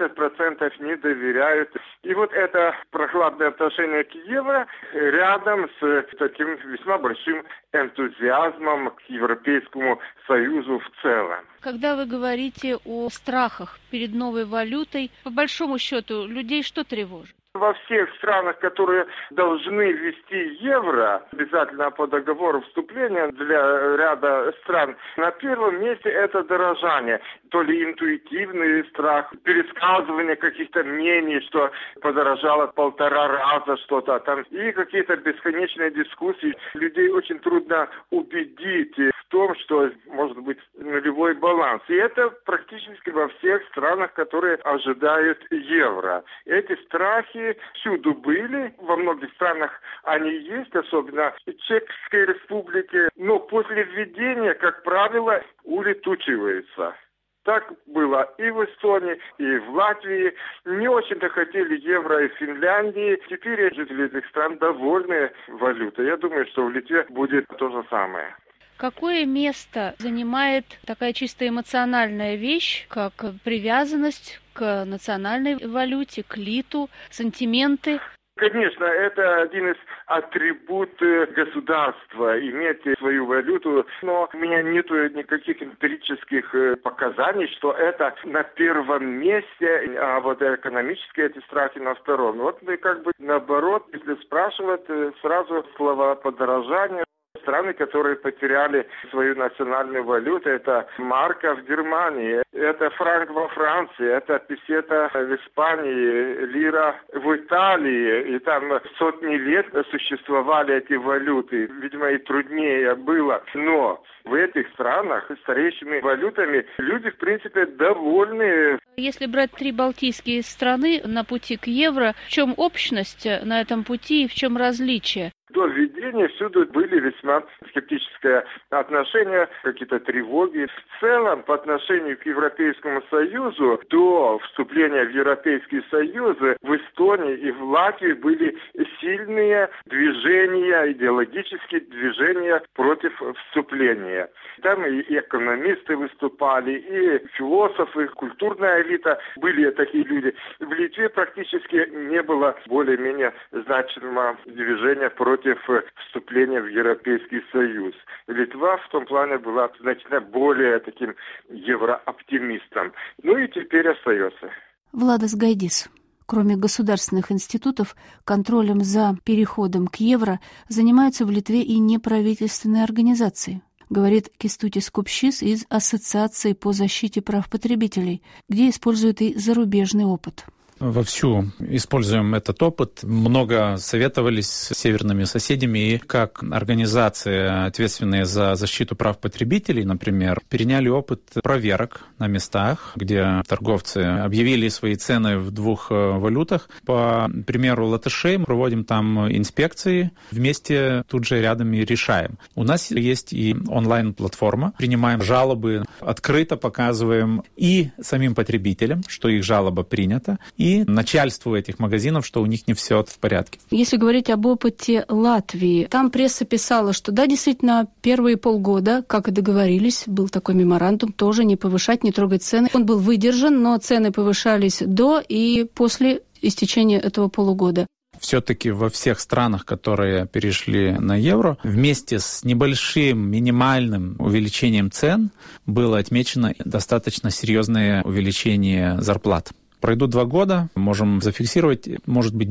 J: 30% не доверяют. И вот это прохладное отношение к евро рядом с таким весьма большим энтузиазмом к Европейскому Союзу в целом.
I: Когда вы говорите о страхах перед новой валютой, по большому счету, людей что тревожит?
J: Во всех странах, которые должны ввести евро, обязательно по договору вступления для ряда стран, на первом месте это дорожание. То ли интуитивный страх, пересказывание каких-то мнений, что подорожало 1,5 раза что-то там, и какие-то бесконечные дискуссии. Людей очень трудно убедить в том, что может быть нулевой баланс. И это практически во всех странах, которые ожидают евро. Эти страхи всюду были, во многих странах они есть, особенно в Чешской Республике, но после введения, как правило, улетучивается. Так было и в Эстонии, и в Латвии. Не очень-то хотели евро и в Финляндии. Теперь жители этих стран довольны валютой. Я думаю, что в Литве будет то же самое.
I: Какое место занимает такая чисто эмоциональная вещь, как привязанность к национальной валюте, к литу, сантименты?
J: Конечно, это один из атрибутов государства, иметь свою валюту, но у меня нет никаких эмпирических показаний, что это на первом месте, а вот экономические эти страхи на втором. Вот как бы наоборот, если спрашивать, сразу слова подорожания. Страны, которые потеряли свою национальную валюту, это марка в Германии, это франк во Франции, это песета в Испании, лира в Италии. И там сотни лет существовали эти валюты. Видимо, и труднее было. Но в этих странах с старейшими валютами люди, в принципе, довольны.
I: Если брать 3 балтийские страны на пути к евро, в чем общность на этом пути и в чем различие?
J: До введения всюду были весьма скептическое отношение, какие-то тревоги. В целом, по отношению к Европейскому Союзу, до вступления в Европейский Союз в Эстонии и в Латвии были сильные движения, идеологические движения против вступления. Там и экономисты выступали, и философы, культурная элита, были такие люди. В Литве практически не было более-менее значимого движения против вступления в Европейский Союз. Литва в том плане была значительно более таким еврооптимистом. Ну и теперь остается.
I: Владас Гайдис. Кроме государственных институтов, контролем за переходом к евро занимаются в Литве и неправительственные организации, говорит Кестутис Купшис из Ассоциации по защите прав потребителей, где используют и зарубежный опыт.
K: Вовсю используем этот опыт. Много советовались с северными соседями, и как организации, ответственные за защиту прав потребителей, например, переняли опыт проверок на местах, где торговцы объявили свои цены в 2 валютах. По примеру латышей мы проводим там инспекции, вместе тут же рядом и решаем. У нас есть и онлайн-платформа, принимаем жалобы, открыто показываем и самим потребителям, что их жалоба принята, и и начальству этих магазинов, что у них не все в порядке.
I: Если говорить об опыте Латвии, там пресса писала, что да, действительно, первые полгода, как и договорились, был такой меморандум, тоже не повышать, не трогать цены. Он был выдержан, но цены повышались до и после истечения этого полугода.
K: Все-таки во всех странах, которые перешли на евро, вместе с небольшим минимальным увеличением цен было отмечено достаточно серьезное увеличение зарплат. Пройдут 2 года, можем зафиксировать, может быть,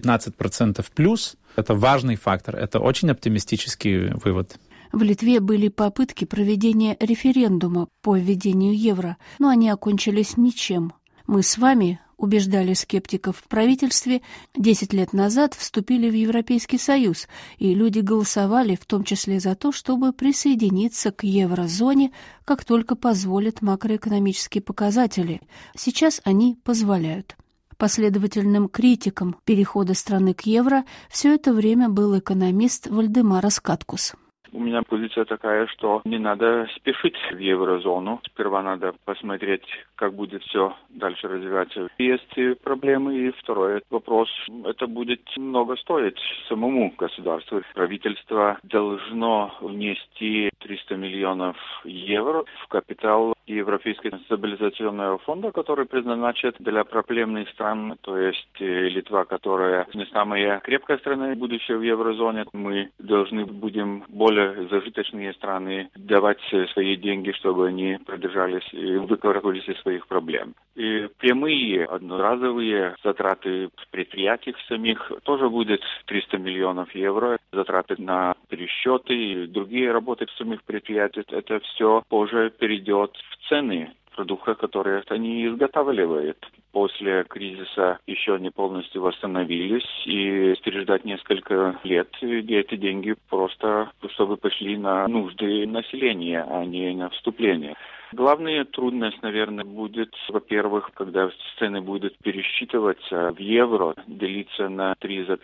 K: 10-15% плюс. Это важный фактор, это очень оптимистический вывод.
I: В Литве были попытки проведения референдума по введению евро, но они окончились ничем. Мы с вами, убеждали скептиков в правительстве, 10 лет назад вступили в Европейский Союз, и люди голосовали в том числе за то, чтобы присоединиться к еврозоне, как только позволят макроэкономические показатели. Сейчас они позволяют. Последовательным критиком перехода страны к евро все это время был экономист Вальдемарас Каткус.
L: У меня позиция такая, что не надо спешить в еврозону. Сперва надо посмотреть, как будет все дальше развиваться. Есть проблемы. И второй вопрос, это будет много стоить самому государству. Правительство должно внести 300 миллионов евро в капитал Европейского стабилизационного фонда, который предназначен для проблемных стран, то есть Литва, которая не самая крепкая страна, будущая в еврозоне. Мы должны будем более зажиточные страны давать свои деньги, чтобы они продержались и выкарабкались из своих проблем. И прямые, одноразовые затраты предприятий самих тоже будет 300 миллионов евро. Затраты на пересчеты и другие работы в самих предприятиях. Это все позже перейдет в цены продуктов, которые они изготавливают. После кризиса еще не полностью восстановились, и переждать несколько лет, где эти деньги просто, чтобы пошли на нужды населения, а не на вступление. Главная трудность, наверное, будет, во-первых, когда цены будут пересчитываться в евро, делиться на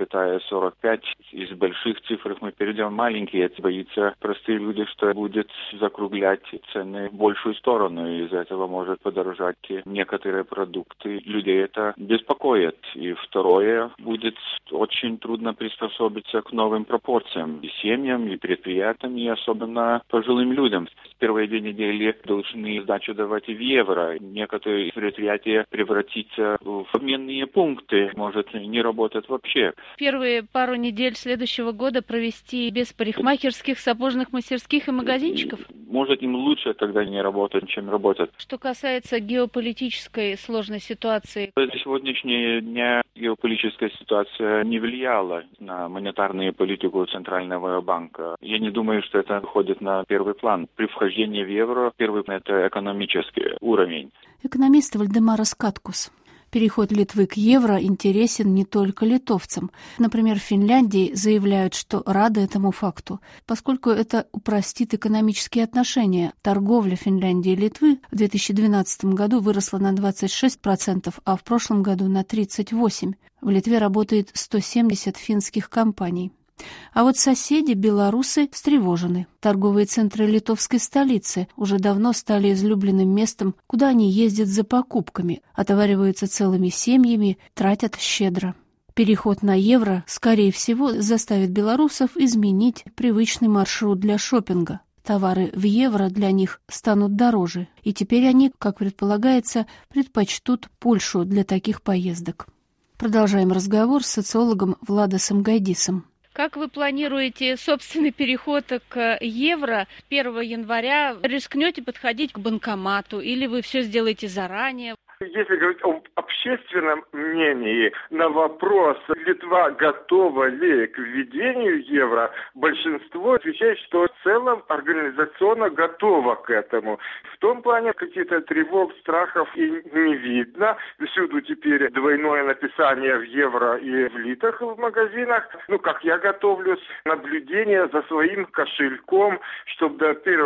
L: 3,45. Из больших цифр мы перейдем в маленькие. Это боится простые люди, что будет закруглять цены в большую сторону, и из-за этого может подорожать некоторые продукты. Людей это беспокоит. И второе, будет очень трудно приспособиться к новым пропорциям и семьям, и предприятиям, и особенно пожилым людям. С первой недели должны сдачу давать в евро. Некоторые предприятия превратятся в обменные пункты, может не работать вообще.
I: Первые пару недель следующего года провести без парикмахерских, сапожных мастерских и магазинчиков?
L: Может, им лучше тогда не работать, чем работать.
I: Что касается геополитической сложной ситуации.
L: Сегодняшние дня геополитическая ситуация не влияла на монетарную политику Центрального банка. Я не думаю, что это выходит на первый план. При вхождении в евро первый это экономический уровень.
I: Экономист Вальдемарас Каткус. Переход Литвы к евро интересен не только литовцам. Например, в Финляндии заявляют, что рады этому факту, поскольку это упростит экономические отношения. Торговля Финляндии и Литвы в 2012 году выросла на 26%, а в прошлом году на 38%. В Литве работает 170 финских компаний. А вот соседи, белорусы, встревожены. Торговые центры литовской столицы уже давно стали излюбленным местом, куда они ездят за покупками, отовариваются целыми семьями, тратят щедро. Переход на евро, скорее всего, заставит белорусов изменить привычный маршрут для шопинга. Товары в евро для них станут дороже, и теперь они, как предполагается, предпочтут Польшу для таких поездок. Продолжаем разговор с социологом Владасом Гайдисом. Как вы планируете собственный переход к евро 1 января? Рискнете подходить к банкомату или вы все сделаете заранее?
J: Если говорить об общественном мнении на вопрос, Литва готова ли к введению евро, большинство отвечает, что в целом организационно готова к этому. В том плане каких-то тревог, страхов и не видно. Всюду теперь двойное написание в евро и в литах в магазинах. Как я готовлюсь, наблюдение за своим кошельком, чтобы до 1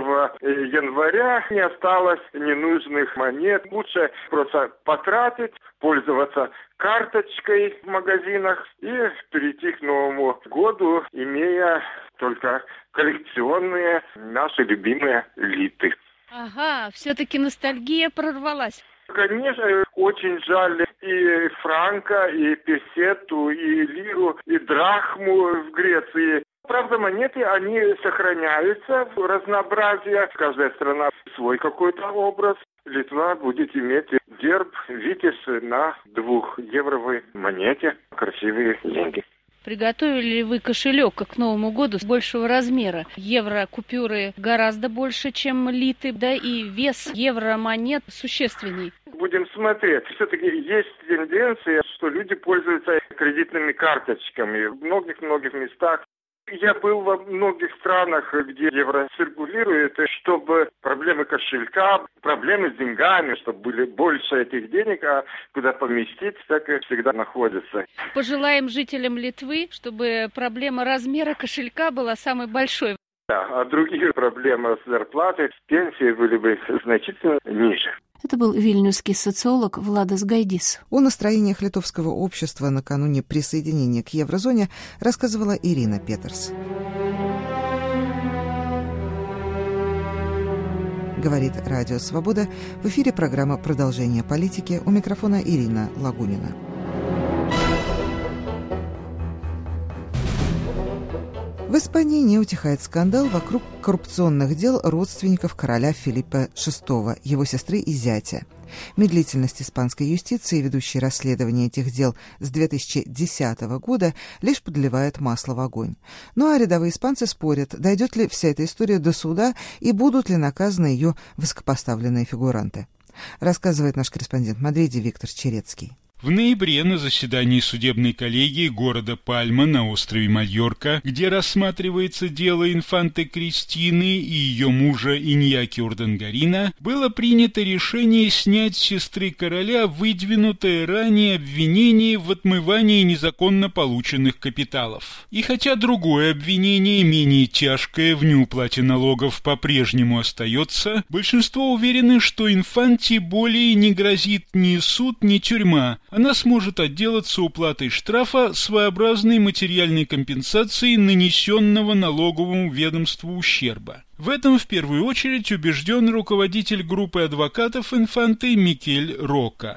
J: января не осталось ненужных монет. Лучше просто потратить, пользоваться карточкой в магазинах и перейти к Новому году, имея только коллекционные наши любимые литы.
I: Ага, все-таки ностальгия прорвалась.
J: Конечно, очень жаль и франка, и песету, и лиру, и драхму в Греции. Правда, монеты, они сохраняются, разнообразие. Каждая страна свой какой-то образ. Литва будет иметь герб «Витязь» на 2-евровой монете. Красивые деньги.
I: Приготовили ли вы кошелек к Новому году большего размера? Евро-купюры гораздо больше, чем литы, да и вес евро-монет существенней.
J: Будем смотреть. Все-таки есть тенденция, что люди пользуются кредитными карточками в многих-многих местах. Я был во многих странах, где евро циркулирует, чтобы проблемы кошелька, проблемы с деньгами, чтобы были больше этих денег, а куда поместить, так и всегда находится.
I: Пожелаем жителям Литвы, чтобы проблема размера кошелька была самой большой.
J: Да, а другие проблемы с зарплатой, с пенсией были бы значительно ниже.
I: Это был вильнюсский социолог Владас Гайдис.
A: О настроениях литовского общества накануне присоединения к еврозоне рассказывала Ирина Петерс. Говорит Радио Свобода. В эфире программа «Продолжение политики». У микрофона Ирина Лагунина. В Испании не утихает скандал вокруг коррупционных дел родственников короля Филиппа VI, его сестры и зятя. Медлительность испанской юстиции, ведущей расследование этих дел с 2010 года, лишь подливает масло в огонь. Ну а рядовые испанцы спорят, дойдет ли вся эта история до суда и будут ли наказаны ее высокопоставленные фигуранты. Рассказывает наш корреспондент в Мадриде Виктор Черецкий.
M: В ноябре на заседании судебной коллегии города Пальма на острове Мальорка, где рассматривается дело инфанты Кристины и ее мужа Иньяки Урдангарина, было принято решение снять с сестры короля выдвинутое ранее обвинение в отмывании незаконно полученных капиталов. И хотя другое обвинение, менее тяжкое, в неуплате налогов по-прежнему остается, большинство уверены, что инфанте более не грозит ни суд, ни тюрьма. Она сможет отделаться уплатой штрафа, своеобразной материальной компенсацией нанесенного налоговому ведомству ущерба. В этом в первую очередь убежден руководитель группы адвокатов инфанты Микель Рока.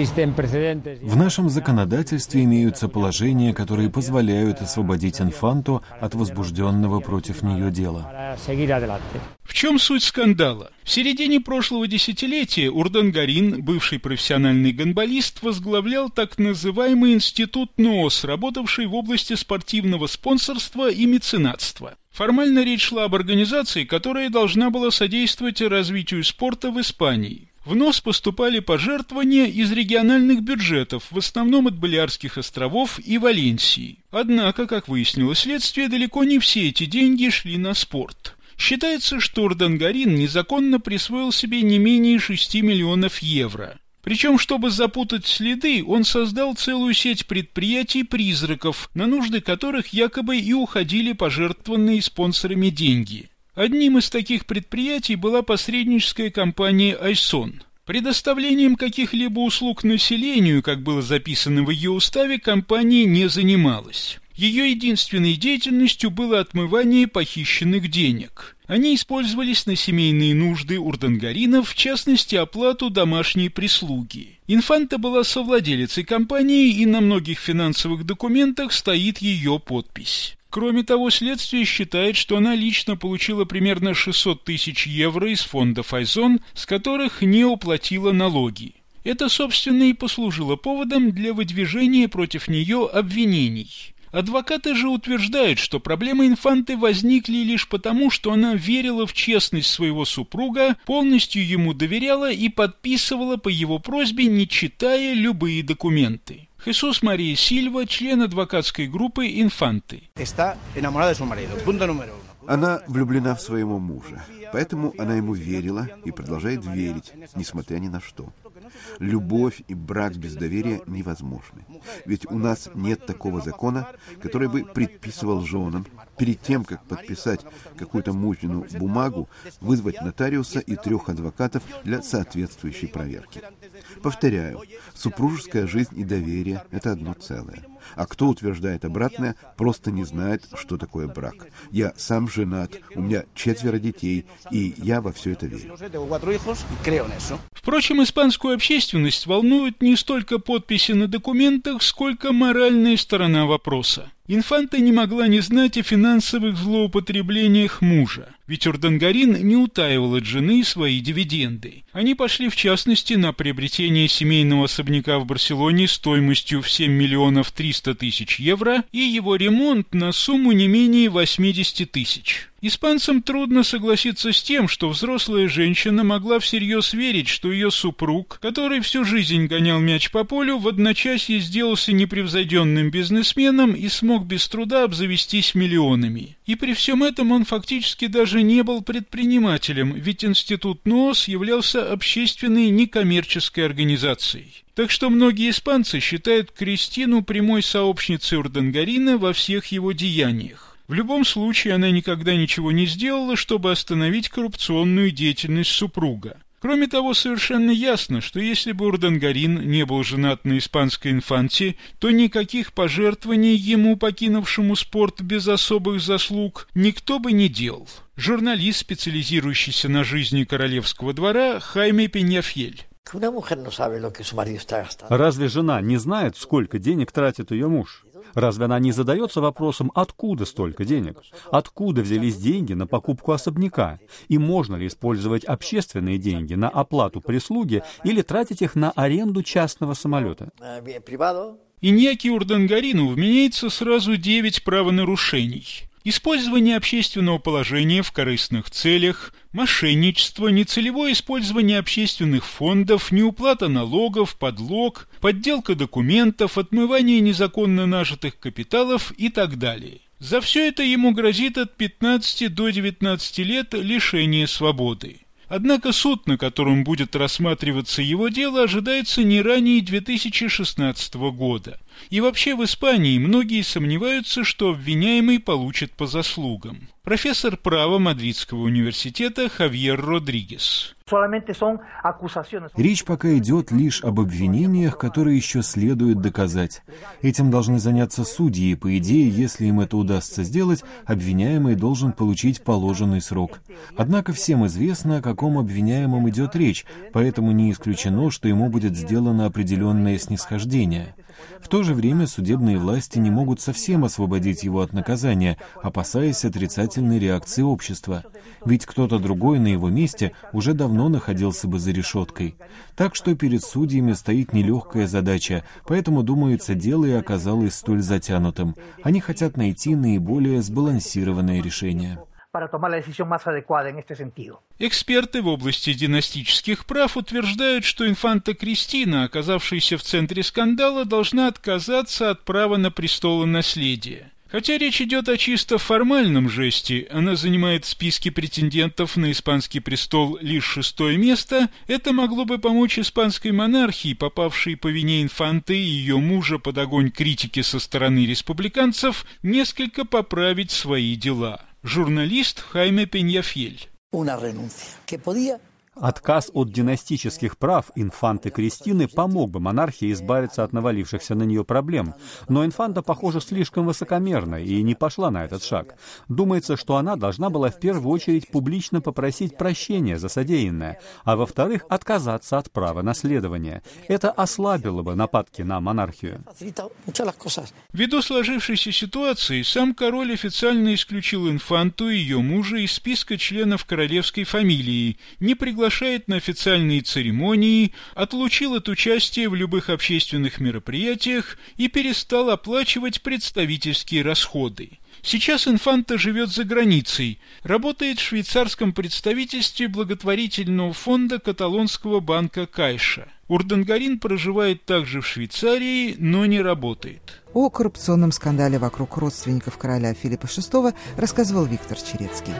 N: В нашем законодательстве имеются положения, которые позволяют освободить инфанту от возбужденного против нее дела.
M: В чем суть скандала? В середине прошлого десятилетия Урдангарин, бывший профессиональный гандболист, возглавлял так называемый институт НООС, работавший в области спортивного спонсорства и меценатства. Формально речь шла об организации, которая должна была содействовать развитию спорта в Испании. В НОС поступали пожертвования из региональных бюджетов, в основном от Балиарских островов и Валенсии. Однако, как выяснило следствие, далеко не все эти деньги шли на спорт. Считается, что Урдангарин незаконно присвоил себе не менее 6 миллионов евро. Причем, чтобы запутать следы, он создал целую сеть предприятий-призраков, на нужды которых якобы и уходили пожертвованные спонсорами деньги. Одним из таких предприятий была посредническая компания «Айсон». Предоставлением каких-либо услуг населению, как было записано в ее уставе, компания не занималась. Ее единственной деятельностью было отмывание похищенных денег. Они использовались на семейные нужды урдангаринов, в частности, оплату домашней прислуги. Инфанта была совладелицей компании, и на многих финансовых документах стоит ее подпись. Кроме того, следствие считает, что она лично получила примерно 600 тысяч евро из фондов «Айзон», с которых не уплатила налоги. Это, собственно, и послужило поводом для выдвижения против нее обвинений. Адвокаты же утверждают, что проблемы инфанты возникли лишь потому, что она верила в честность своего супруга, полностью ему доверяла и подписывала по его просьбе, не читая любые документы. Хесус Мария Сильва, член адвокатской группы «Инфанты».
O: Она влюблена в своего мужа, поэтому она ему верила и продолжает верить, несмотря ни на что. Любовь и брак без доверия невозможны. Ведь у нас нет такого закона, который бы предписывал женам перед тем, как подписать какую-то мужнину бумагу, вызвать нотариуса и 3 адвокатов для соответствующей проверки. Повторяю, супружеская жизнь и доверие – это одно целое. А кто утверждает обратное, просто не знает, что такое брак. Я сам женат, у меня 4 детей, и я во все это верю.
M: Впрочем, испанскую общественность волнуют не столько подписи на документах, сколько моральная сторона вопроса. Инфанта не могла не знать о финансовых злоупотреблениях мужа, ведь Урдангарин не утаивал от жены свои дивиденды. Они пошли, в частности, на приобретение семейного особняка в Барселоне стоимостью в 7 миллионов 300 тысяч евро и его ремонт на сумму не менее 80 тысяч. Испанцам трудно согласиться с тем, что взрослая женщина могла всерьез верить, что ее супруг, который всю жизнь гонял мяч по полю, в одночасье сделался непревзойденным бизнесменом и смог без труда обзавестись миллионами. И при всем этом он фактически даже не был предпринимателем, ведь Институт НООС являлся общественной некоммерческой организацией. Так что многие испанцы считают Кристину прямой сообщницей Урдангарина во всех его деяниях. В любом случае, она никогда ничего не сделала, чтобы остановить коррупционную деятельность супруга. Кроме того, совершенно ясно, что если бы Урдангарин не был женат на испанской инфанте, то никаких пожертвований ему, покинувшему спорт без особых заслуг, никто бы не делал. Журналист, специализирующийся на жизни королевского двора, Хайме Пеньяфьель.
E: Разве жена не знает, сколько денег тратит ее муж? Разве она не задается вопросом, откуда столько денег? Откуда взялись деньги на покупку особняка? И можно ли использовать общественные деньги на оплату прислуги или тратить их на аренду частного самолета?
M: Иньяки Урдангарину вменяется сразу 9 правонарушений. Использование общественного положения в корыстных целях, мошенничество, нецелевое использование общественных фондов, неуплата налогов, подлог, подделка документов, отмывание незаконно нажитых капиталов и так далее. За все это ему грозит от 15 до 19 лет лишения свободы. Однако суд, на котором будет рассматриваться его дело, ожидается не ранее 2016 года. И вообще в Испании многие сомневаются, что обвиняемый получит по заслугам. Профессор права Мадридского университета Хавьер Родригес.
N: Речь пока идет лишь об обвинениях, которые еще следует доказать. Этим должны заняться судьи, и, по идее, если им это удастся сделать, обвиняемый должен получить положенный срок. Однако всем известно, о каком обвиняемом идет речь, поэтому не исключено, что ему будет сделано определенное снисхождение. В то же время судебные власти не могут совсем освободить его от наказания, опасаясь отрицательной реакции общества. Ведь кто-то другой на его месте уже давно находился бы за решеткой. Так что перед судьями стоит нелегкая задача, поэтому, думается, дело и оказалось столь затянутым. Они хотят найти наиболее сбалансированное решение.
M: Эксперты в области династических прав утверждают, что инфанта Кристина, оказавшаяся в центре скандала, должна отказаться от права на престолонаследие. Хотя речь идет о чисто формальном жесте, она занимает в списке претендентов на испанский престол лишь 6-е место, это могло бы помочь испанской монархии, попавшей по вине инфанты и ее мужа под огонь критики со стороны республиканцев, несколько поправить свои дела. Журналист Хайме Пеньяфьель.
E: Отказ от династических прав инфанты Кристины помог бы монархии избавиться от навалившихся на нее проблем. Но инфанта, похоже, слишком высокомерна и не пошла на этот шаг. Думается, что она должна была в первую очередь публично попросить прощения за содеянное, а во-вторых, отказаться от права наследования. Это ослабило бы нападки на монархию.
M: Ввиду сложившейся ситуации, сам король официально исключил инфанту и ее мужа из списка членов королевской фамилии, не приглашает на официальные церемонии, отлучил от участия в любых общественных мероприятиях и перестал оплачивать представительские расходы. Сейчас инфанта живет за границей, работает в швейцарском представительстве благотворительного фонда каталонского банка «Кайша». Урдангарин проживает также в Швейцарии, но не работает.
A: О коррупционном скандале вокруг родственников короля Филиппа VI рассказывал Виктор Черецкий.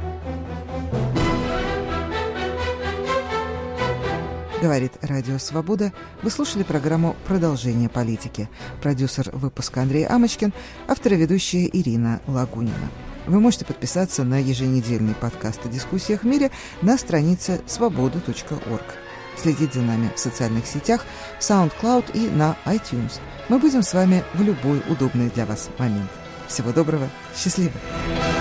A: Говорит Радио Свобода. Вы слушали программу «Продолжение политики». Продюсер выпуска Андрей Амочкин, автор и ведущая Ирина Лагунина. Вы можете подписаться на еженедельный подкаст о дискуссиях в мире на странице svoboda.org. следить за нами в социальных сетях, в SoundCloud и на iTunes. Мы будем с вами в любой удобный для вас момент. Всего доброго, счастливо!